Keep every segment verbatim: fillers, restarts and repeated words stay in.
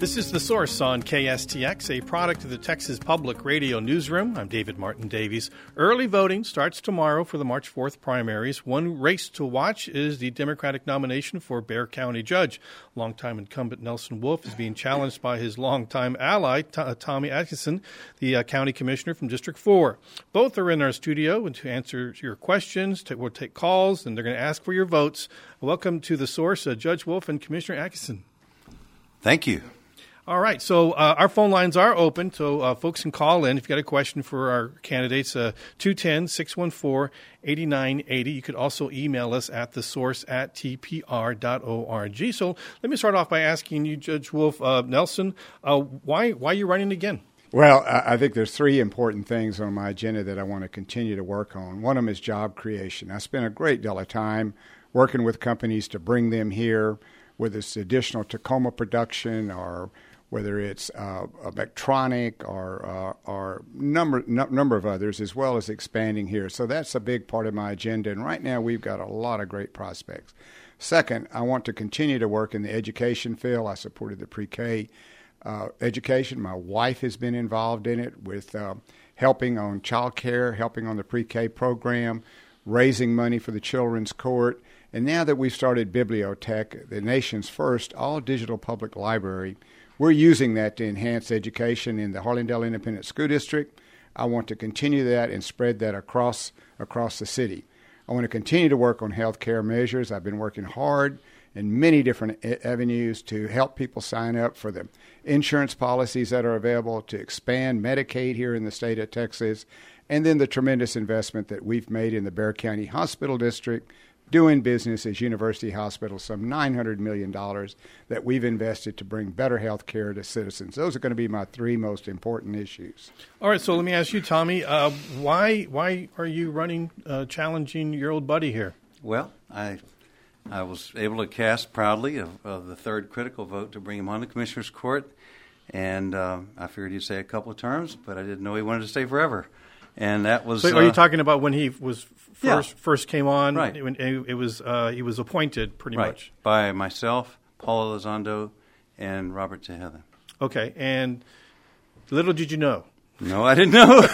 This is The Source on K S T X, a product of the Texas Public Radio Newsroom. I'm David Martin Davies. Early voting starts tomorrow for the March fourth primaries. One race to watch is the Democratic nomination for Bexar County Judge. Longtime incumbent Nelson Wolff is being challenged by his longtime ally, T- Tommy Atkinson, the uh, county commissioner from District four. Both are in our studio and to answer your questions. To, we'll take calls, and they're going to ask for your votes. Welcome to The Source, uh, Judge Wolff and Commissioner Atkinson. Thank you. All right, so uh, our phone lines are open, so uh, folks can call in if you've got a question for our candidates, uh, two one zero, six one four, eight nine eight zero. You could also email us at the source at t p r dot org. So let me start off by asking you, Judge Wolff, uh, Nelson, uh, why, why are you running again? Well, I think there's three important things on my agenda that I want to continue to work on. One of them is job creation. I spent a great deal of time working with companies to bring them here, whether it's additional Tacoma production or whether it's uh, electronic or uh, or number n- number of others, as well as expanding here. So that's a big part of my agenda, and right now we've got a lot of great prospects. Second, I want to continue to work in the education field. I supported the pre-K uh, education. My wife has been involved in it with uh, helping on child care, helping on the pre-K program, raising money for the Children's Court. And now that we've started Bibliotech, the nation's first all-digital public library, we're using that to enhance education in the Harlandale Independent School District. I want to continue that and spread that across across the city. I want to continue to work on health care measures. I've been working hard in many different avenues to help people sign up for the insurance policies that are available, to expand Medicaid here in the state of Texas, and then the tremendous investment that we've made in the Bexar County Hospital District, doing business as University Hospital, some nine hundred million dollars that we've invested to bring better health care to citizens. Those are going to be my three most important issues. All right, so let me ask you, Tommy, uh, why why are you running, uh, challenging your old buddy here? Well, I I was able to cast proudly of, of the third critical vote to bring him on the Commissioner's Court, and uh, I figured he'd say a couple of terms, but I didn't know he wanted to stay forever. And that was. So, are uh, you talking about when he was first yeah. first came on? Right. When it, it was uh, he was appointed pretty right. much by myself, Paula Elizondo, and Robert Tejeda. Okay, and little did you know. No, I didn't know.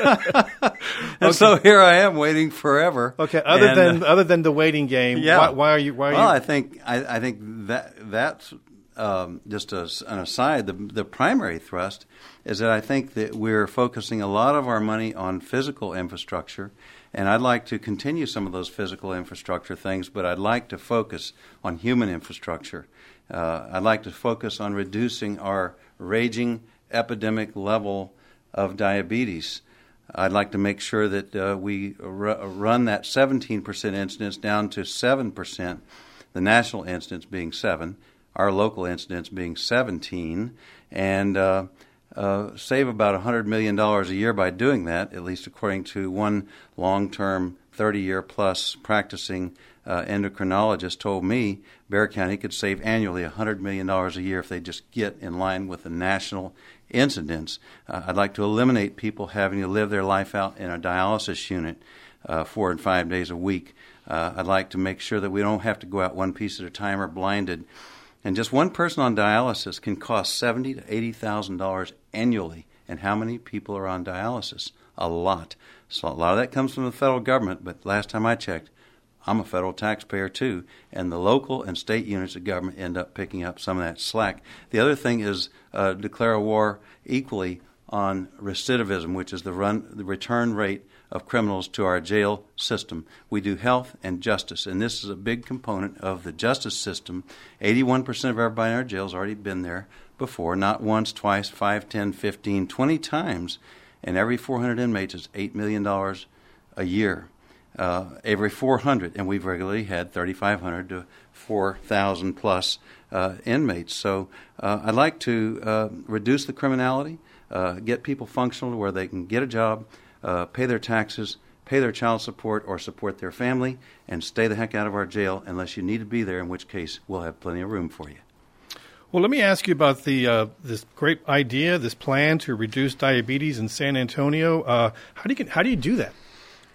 and okay. So here I am waiting forever. Okay. Other and, than uh, other than the waiting game, yeah. why, why are you? Why are well, you? I think I, I think that that's um, just a, an aside. The the primary thrust is that I think that we're focusing a lot of our money on physical infrastructure, and I'd like to continue some of those physical infrastructure things, but I'd like to focus on human infrastructure. Uh, I'd like to focus on reducing our raging epidemic level of diabetes. I'd like to make sure that uh, we r- run that seventeen percent incidence down to seven percent, the national incidence being seven, our local incidence being seventeen, and uh, Uh, save about one hundred million dollars a year by doing that, at least according to one long-term, thirty-year-plus practicing uh, endocrinologist told me Bexar County could save annually one hundred million dollars a year if they just get in line with the national incidence. Uh, I'd like to eliminate people having to live their life out in a dialysis unit uh, four and five days a week. Uh, I'd like to make sure that we don't have to go out one piece at a time or blinded. And just one person on dialysis can cost seventy thousand to eighty thousand dollars annually. And how many people are on dialysis? A lot. So a lot of that comes from the federal government, but last time I checked, I'm a federal taxpayer too, and the local and state units of government end up picking up some of that slack. The other thing is uh, declare a war equally on recidivism, which is the run the return rate of criminals to our jail system. We do health and justice, and this is a big component of the justice system. eighty-one percent of everybody in our jail has already been there before, not once, twice, five, ten, fifteen, twenty times, and every four hundred inmates is eight million dollars a year. Uh, every four hundred, and we've regularly had thirty-five hundred to four thousand plus uh, inmates. So uh, I'd like to uh, reduce the criminality, uh, get people functional to where they can get a job, uh, pay their taxes, pay their child support or support their family, and stay the heck out of our jail unless you need to be there, in which case we'll have plenty of room for you. Well, let me ask you about the uh, this great idea, this plan to reduce diabetes in San Antonio. Uh, how do you how do you do that?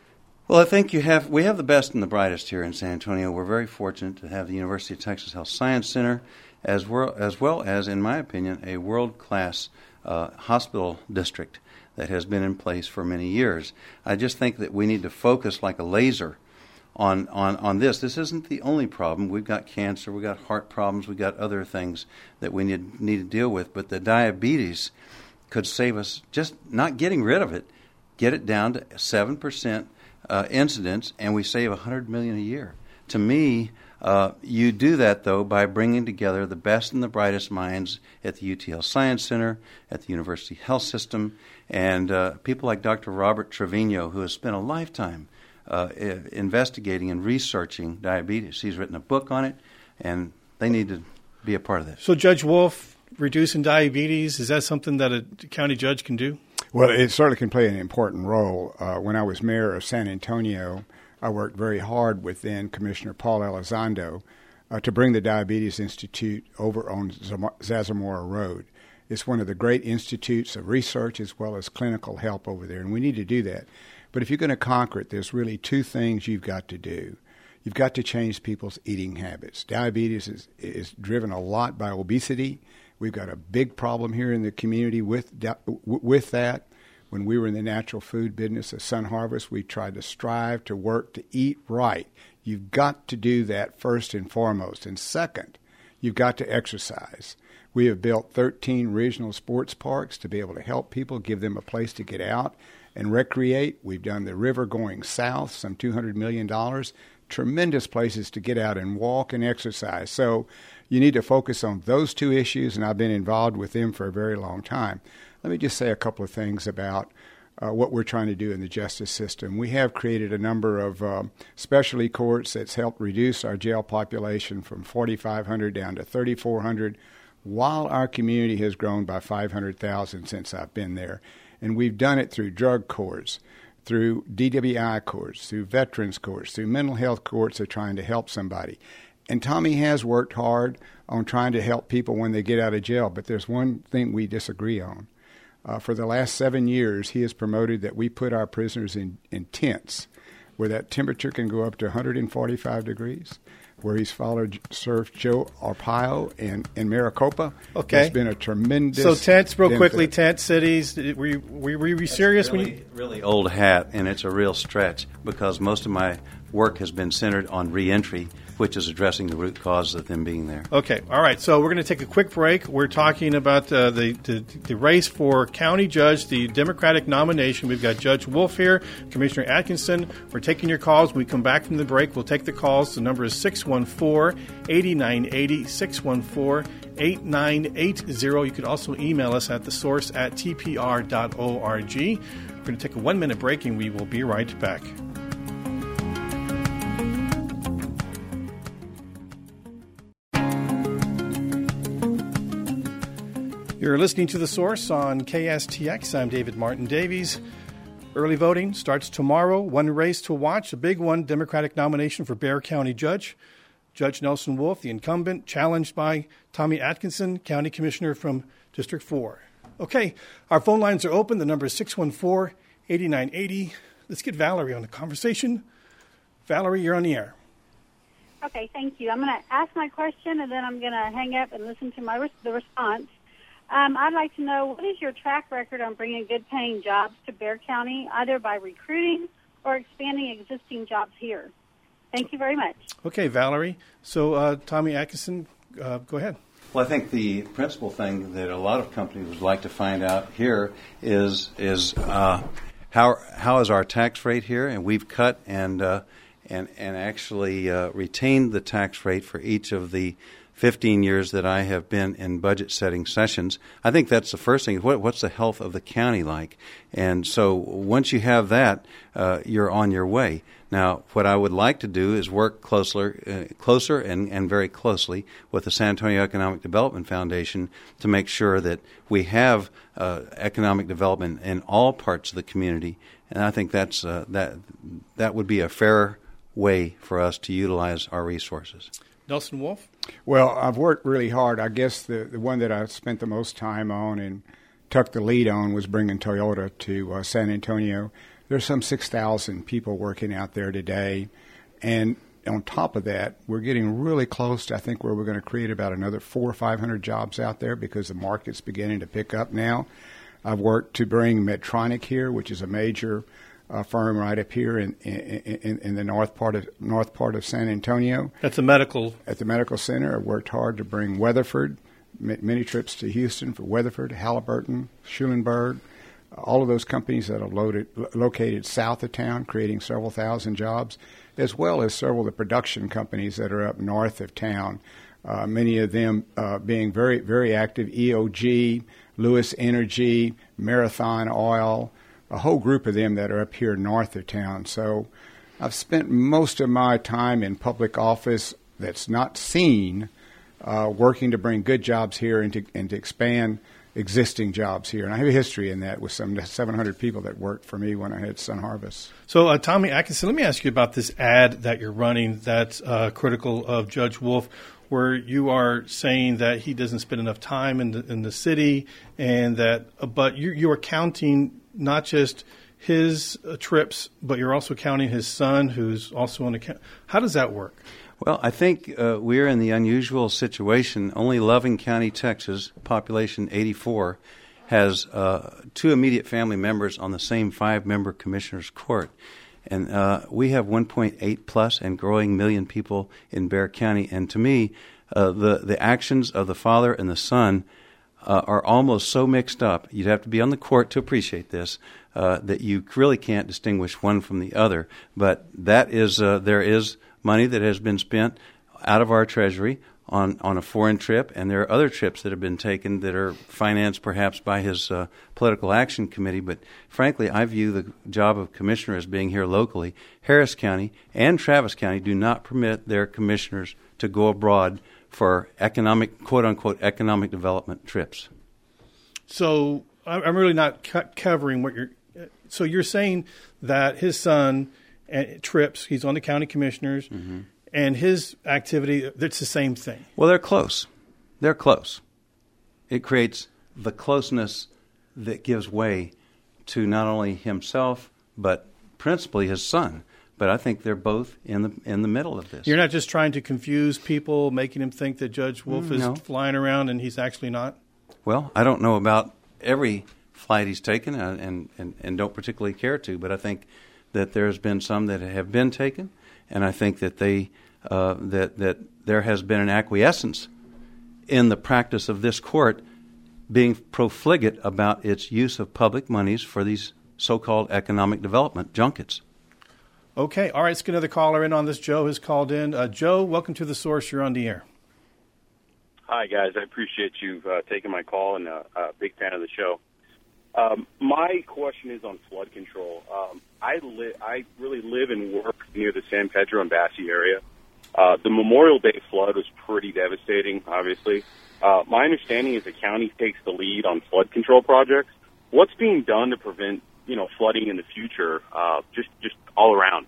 Well, I think you have we have the best and the brightest here in San Antonio. We're very fortunate to have the University of Texas Health Science Center, as well as, well as in my opinion, a world-class uh, hospital district that has been in place for many years. I just think that we need to focus like a laser on, on, on this. This isn't the only problem. We've got cancer, we've got heart problems, we've got other things that we need, need to deal with. But the diabetes could save us, just not getting rid of it, get it down to seven percent uh, incidence, and we save one hundred million dollars a year. To me, uh, you do that, though, by bringing together the best and the brightest minds at the U T L Science Center, at the University Health System, and uh, people like Doctor Robert Trevino, who has spent a lifetime uh, investigating and researching diabetes. He's written a book on it, and they need to be a part of this. So, Judge Wolf, reducing diabetes, is that something that a county judge can do? Well, it certainly can play an important role. Uh, when I was mayor of San Antonio, I worked very hard with then Commissioner Paul Elizondo uh, to bring the Diabetes Institute over on Zarzamora Road. It's one of the great institutes of research as well as clinical help over there, and we need to do that. But if you're going to conquer it, there's really two things you've got to do. You've got to change people's eating habits. Diabetes is, is driven a lot by obesity. We've got a big problem here in the community with with that. When we were in the natural food business at Sun Harvest, we tried to strive to work to eat right. You've got to do that first and foremost. And second, you've got to exercise. We have built thirteen regional sports parks to be able to help people, give them a place to get out and recreate. We've done the river going south, some two hundred million dollars. Tremendous places to get out and walk and exercise. So you need to focus on those two issues, and I've been involved with them for a very long time. Let me just say a couple of things about uh, what we're trying to do in the justice system. We have created a number of um, specialty courts that's helped reduce our jail population from forty-five hundred down to thirty-four hundred, while our community has grown by five hundred thousand since I've been there. And we've done it through drug courts, through D W I courts, through veterans courts, through mental health courts of trying to help somebody. And Tommy has worked hard on trying to help people when they get out of jail, but there's one thing we disagree on. Uh, for the last seven years, he has promoted that we put our prisoners in, in tents where that temperature can go up to one hundred forty-five degrees, where he's followed, served Joe Arpaio in, in Maricopa. Okay. It's been a tremendous So tents, real benefit. quickly, tent cities, were you, were you, were you serious? Really, when you... really old hat, and it's a real stretch because most of my work has been centered on reentry, which is addressing the root cause of them being there. Okay, all right. So we're going to take a quick break. We're talking about uh, the, the the race for county judge, the Democratic nomination. We've got Judge Wolf here, Commissioner Atkinson. We're taking your calls. When we come back from the break, we'll take the calls. The number is six one four, eight nine eight zero, six one four, eight nine eight zero. You could also email us at the source at t p r dot org. We're going to take a one-minute break, and we will be right back. You're listening to The Source on K S T X. I'm David Martin Davies. Early voting starts tomorrow. One race to watch, a big one, Democratic nomination for Bexar County Judge. Judge Nelson Wolf, the incumbent, challenged by Tommy Atkinson, County Commissioner from District four. Okay, our phone lines are open. The number is six one four, eight nine eight zero. Let's get Valerie on the conversation. Valerie, you're on the air. Okay, thank you. I'm going to ask my question, and then I'm going to hang up and listen to my res- the response. Um, I'd like to know, what is your track record on bringing good-paying jobs to Bexar County, either by recruiting or expanding existing jobs here? Thank you very much. Okay, Valerie. So, uh, Tommy Atkinson, uh, go ahead. Well, I think the principal thing that a lot of companies would like to find out here is is uh, how how is our tax rate here, and we've cut and uh, and and actually uh, retained the tax rate for each of the fifteen years that I have been in budget setting sessions. I think that's the first thing. What, what's the health of the county like? And so once you have that, uh, you're on your way. Now, what I would like to do is work closer, uh, closer and, and very closely with the San Antonio Economic Development Foundation to make sure that we have uh, economic development in all parts of the community. And I think that's uh, that that would be a fair way for us to utilize our resources. Nelson Wolf? Well, I've worked really hard. I guess the, the one that I spent the most time on and took the lead on was bringing Toyota to uh, San Antonio. There's some six thousand people working out there today. And on top of that, we're getting really close to, I think, where we're going to create about another four or five hundred jobs out there because the market's beginning to pick up now. I've worked to bring Medtronic here, which is a major uh, firm right up here in, in in the north part of north part of San Antonio. That's a medical at the medical center. I worked hard to bring Weatherford, many trips to Houston for Weatherford, Halliburton, Schulenburg, all of those companies that are loaded, located south of town, creating several thousand jobs, as well as several of the production companies that are up north of town. Uh, many of them uh, being very, very active, E O G, Lewis Energy, Marathon Oil, a whole group of them that are up here north of town. So I've spent most of my time in public office that's not seen, uh, working to bring good jobs here and to, and to expand existing jobs here. And I have a history in that with some seven hundred people that worked for me when I had Sun Harvest. So, uh, Tommy Atkinson, let me ask you about this ad that you're running that's uh, critical of Judge Wolf, where you are saying that he doesn't spend enough time in the, in the city, and that, uh, but you, you are counting not just his uh, trips, but you're also counting his son, who's also on the. How does that work? Well, I think uh, we're in the unusual situation. Only Loving County, Texas, population eighty-four, has uh, two immediate family members on the same five-member commissioner's court. And uh, we have one point eight plus and growing million people in Bexar County. And to me, uh, the, the actions of the father and the son uh, are almost so mixed up. You'd have to be on the court to appreciate this, uh, that you really can't distinguish one from the other. But that is, uh, there is money that has been spent out of our treasury on, on a foreign trip, and there are other trips that have been taken that are financed perhaps by his uh, political action committee. But frankly, I view the job of commissioner as being here locally. Harris County and Travis County do not permit their commissioners to go abroad for economic, quote-unquote, economic development trips. So I'm really not co- covering what you're – so you're saying that his son – and trips, he's on the county commissioners, mm-hmm. and his activity, it's the same thing. Well, they're close. They're close. It creates the closeness that gives way to not only himself, but principally his son. But I think they're both in the in the middle of this. You're not just trying to confuse people, making them think that Judge Wolf mm, is no. flying around and he's actually not? Well, I don't know about every flight he's taken and, and, and don't particularly care to, but I think that there's been some that have been taken, and I think that they uh, that that there has been an acquiescence in the practice of this court being profligate about its use of public monies for these so-called economic development junkets. Okay, all right, let's get another caller in on this. Joe has called in. Uh, Joe, welcome to The Source. You're on the air. Hi, guys. I appreciate you uh, taking my call, and uh, a big fan of the show. Um, my question is on flood control. Um, I li- I really live and work near the San Pedro and Bassi area. Uh, the Memorial Day flood was pretty devastating, obviously. Uh, my understanding is the county takes the lead on flood control projects. What's being done to prevent, you know, flooding in the future, uh, just, just all around?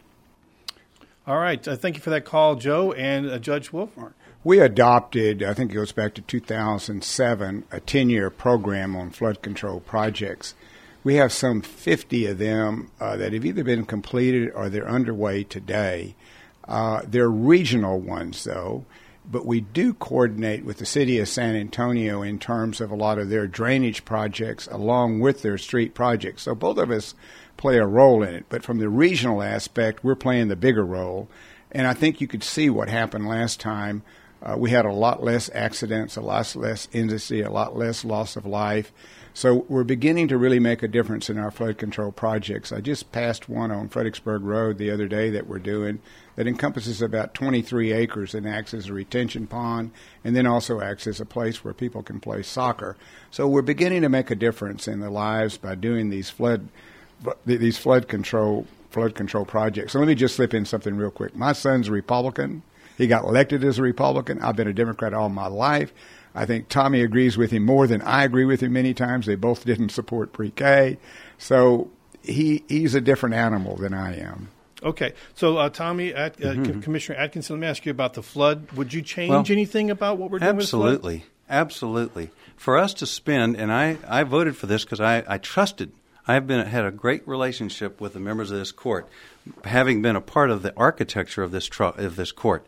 All right. Uh, thank you for that call, Joe. And uh, Judge Wolf? We adopted, I think it goes back to two thousand seven, a ten-year program on flood control projects. We have some fifty of them uh, that have either been completed or they're underway today. Uh, they're regional ones, though, but we do coordinate with the city of San Antonio in terms of a lot of their drainage projects along with their street projects. So both of us play a role in it, but from the regional aspect, we're playing the bigger role. And I think you could see what happened last time. Uh, we had a lot less accidents, a lot less industry, a lot less loss of life. So we're beginning to really make a difference in our flood control projects. I just passed one on Fredericksburg Road the other day that we're doing that encompasses about twenty-three acres and acts as a retention pond and then also acts as a place where people can play soccer. So we're beginning to make a difference in the lives by doing these flood these flood control flood control projects. So let me just slip in something real quick. My son's a Republican. He got elected as a Republican. I've been a Democrat all my life. I think Tommy agrees with him more than I agree with him many times. They both didn't support pre-K. So he he's a different animal than I am. Okay. So, uh, Tommy, At, uh, mm-hmm. Commissioner Atkinson, let me ask you about the flood. Would you change well, anything about what we're doing absolutely, with the flood? Absolutely. For us to spend, and I, I voted for this because I, I trusted I've been had a great relationship with the members of this court, having been a part of the architecture of this tr- of this court.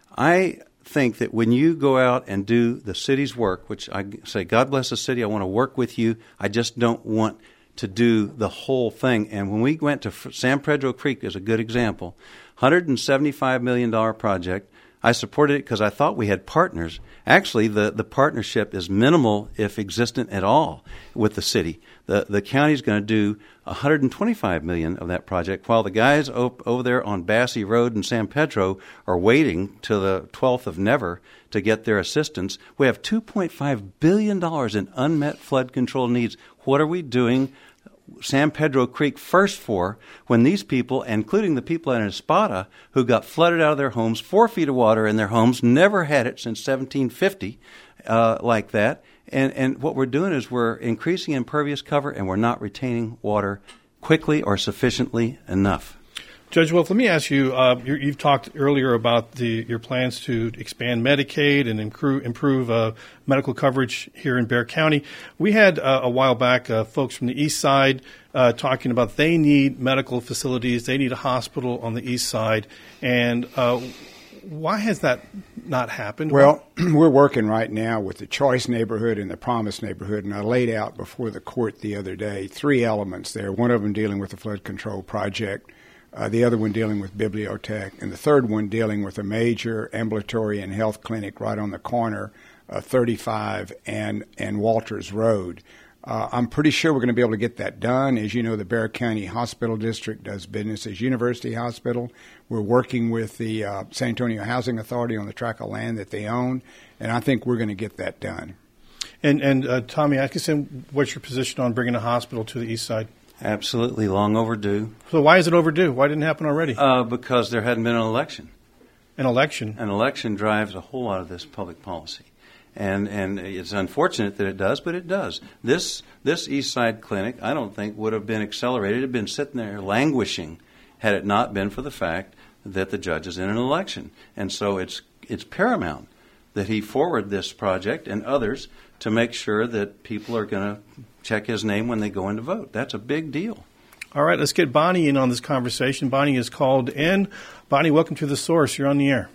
I think that when you go out and do the city's work, which I say, God bless the city, I want to work with you. I just don't want to do the whole thing. And when we went to San Pedro Creek is a good example, one hundred seventy-five million dollars project. I supported it because I thought we had partners. Actually, the, the partnership is minimal, if existent at all, with the city. The the county's going to do one hundred twenty-five million dollars of that project, while the guys op- over there on Bassey Road in San Pedro are waiting till the twelfth of never to get their assistance. We have two point five billion dollars in unmet flood control needs. What are we doing San Pedro Creek first for when these people, including the people in Espada who got flooded out of their homes, four feet of water in their homes, never had it since seventeen fifty uh, like that. And, and what we're doing is we're increasing impervious cover and we're not retaining water quickly or sufficiently enough. Judge Wolf, let me ask you, uh, you you've talked earlier about the, your plans to expand Medicaid and improve, improve uh, medical coverage here in Bexar County. We had uh, a while back uh, folks from the east side uh, talking about they need medical facilities, they need a hospital on the east side, and uh, why has that not happened? Well, we're working right now with the Choice neighborhood and the Promise neighborhood, and I laid out before the court the other day three elements there, one of them dealing with the flood control project, Uh, the other one dealing with Bibliotech, and the third one dealing with a major ambulatory and health clinic right on the corner of thirty-five and, and Walters Road. Uh, I'm pretty sure we're going to be able to get that done. As you know, the Bexar County Hospital District does business as University Hospital. We're working with the uh, San Antonio Housing Authority on the tract of land that they own, and I think we're going to get that done. And, and uh, Tommy Atkinson, what's your position on bringing a hospital to the east side? Absolutely, long overdue. So why is it overdue? Why didn't it happen already? Uh, because there hadn't been an election. An election? An election drives a whole lot of this public policy. And and it's unfortunate that it does, but it does. This this East Side Clinic, I don't think, would have been accelerated. It had been sitting there languishing had it not been for the fact that the judge is in an election. And so it's it's paramount that he forward this project and others to make sure that people are going to check his name when they go in to vote. That's a big deal. All right, let's get Bonnie in on this conversation. Bonnie is called in. Bonnie, welcome to The Source. You're on the air.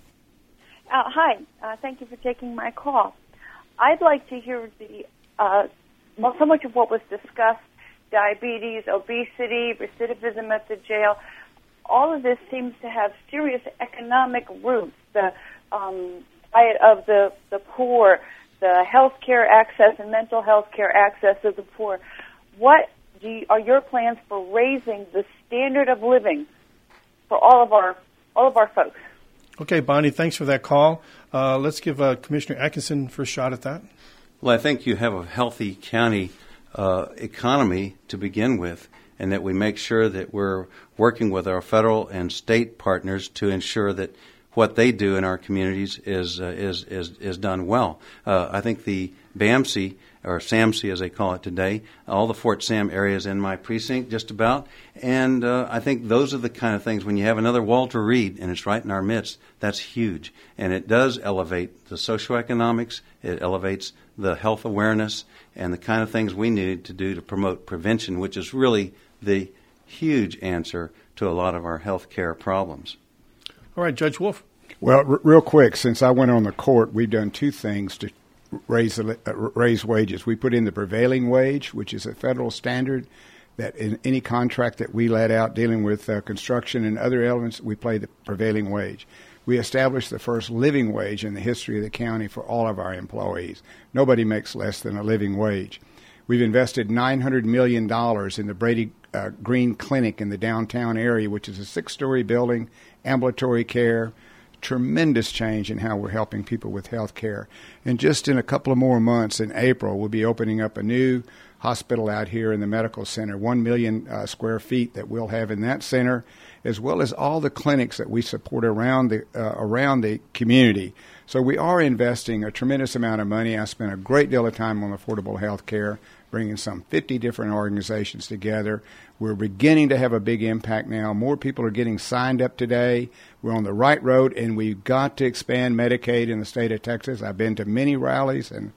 Uh, hi. Uh, thank you for taking my call. I'd like to hear the uh, well, so much of what was discussed, diabetes, obesity, recidivism at the jail. All of this seems to have serious economic roots. The um, diet of the, the poor, the health care access and mental health care access of the poor. What do you, are your plans for raising the standard of living for all of our all of our folks? Okay, Bonnie, thanks for that call. Uh, let's give uh, Commissioner Atkinson first shot at that. Well, I think you have a healthy county uh, economy to begin with, and that we make sure that we're working with our federal and state partners to ensure that what they do in our communities is uh, is, is is done well. Uh, I think the B A M C, or SAMC as they call it today, all the Fort Sam areas in my precinct just about, and uh, I think those are the kind of things, when you have another Walter Reed and it's right in our midst, that's huge. And it does elevate the socioeconomics, it elevates the health awareness, and the kind of things we need to do to promote prevention, which is really the huge answer to a lot of our health care problems. All right, Judge Wolf. Well, r- real quick, since I went on the court, we've done two things to raise the, uh, raise wages. We put in the prevailing wage, which is a federal standard that in any contract that we let out dealing with uh, construction and other elements, we pay the prevailing wage. We established the first living wage in the history of the county for all of our employees. Nobody makes less than a living wage. We've invested nine hundred million dollars in the Brady uh, Green Clinic in the downtown area, which is a six-story building, ambulatory care, tremendous change in how we're helping people with health care. And just in a couple of more months, in April, we'll be opening up a new hospital out here in the medical center, one million uh, square feet that we'll have in that center, as well as all the clinics that we support around the uh, around the community. So we are investing a tremendous amount of money. I spent a great deal of time on affordable health care, bringing some fifty different organizations together. We're beginning to have a big impact now. More people are getting signed up today. We're on the right road, and we've got to expand Medicaid in the state of Texas. I've been to many rallies, and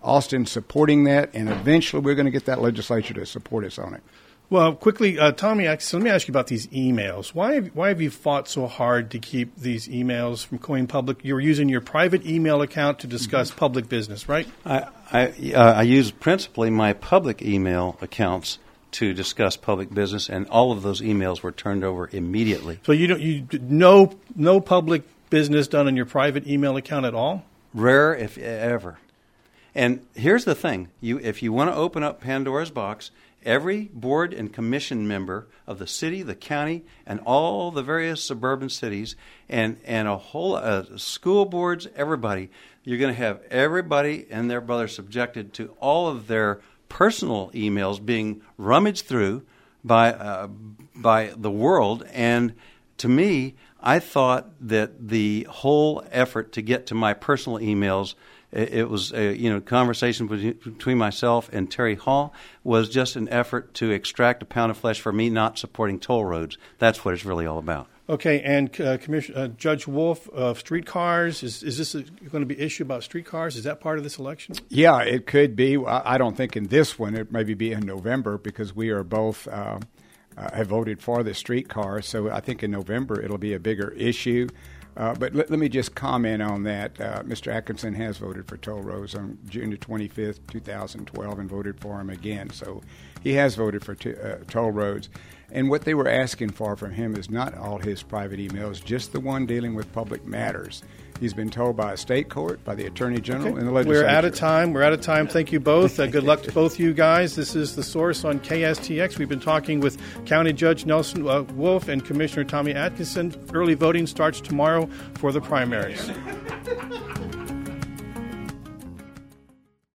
Austin supporting that, and eventually we're going to get that legislature to support us on it. Well, quickly, uh, Tommy, so let me ask you about these emails. Why have, why have you fought so hard to keep these emails from going public? You're using your private email account to discuss mm-hmm. public business, right? I I, uh, I use principally my public email accounts to discuss public business, and all of those emails were turned over immediately. So you don't you no no public business done on your private email account at all? Rare, if ever. And here's the thing: you if you want to open up Pandora's box, every board and commission member of the city, the county, and all the various suburban cities, and, and a whole uh, school boards, everybody, you're going to have everybody and their brother subjected to all of their personal emails being rummaged through by uh, by the world. And to me, I thought that the whole effort to get to my personal emails, it was a you know conversation between myself and Terry Hall was just an effort to extract a pound of flesh for me not supporting toll roads. That's what it's really all about. Okay, and uh, Commissioner uh, Judge Wolf of streetcars, is is this a, going to be an issue about streetcars? Is that part of this election? Yeah, it could be. I don't think in this one. It maybe be in November because we are both uh, uh, have voted for the streetcar. So I think in November it'll be a bigger issue. Uh, but let, let me just comment on that. Uh, Mister Atkinson has voted for toll roads on June the twenty-fifth, two thousand twelve, and voted for him again. So he has voted for t- uh, toll roads. And what they were asking for from him is not all his private emails, just the one dealing with public matters. He's been told by a state court, by the Attorney General, okay. and the legislature. We're out of time. We're out of time. Thank you both. Uh, good luck to both you guys. This is The Source on K S T X. We've been talking with County Judge Nelson uh, Wolf and Commissioner Tommy Atkinson. Early voting starts tomorrow for the primaries.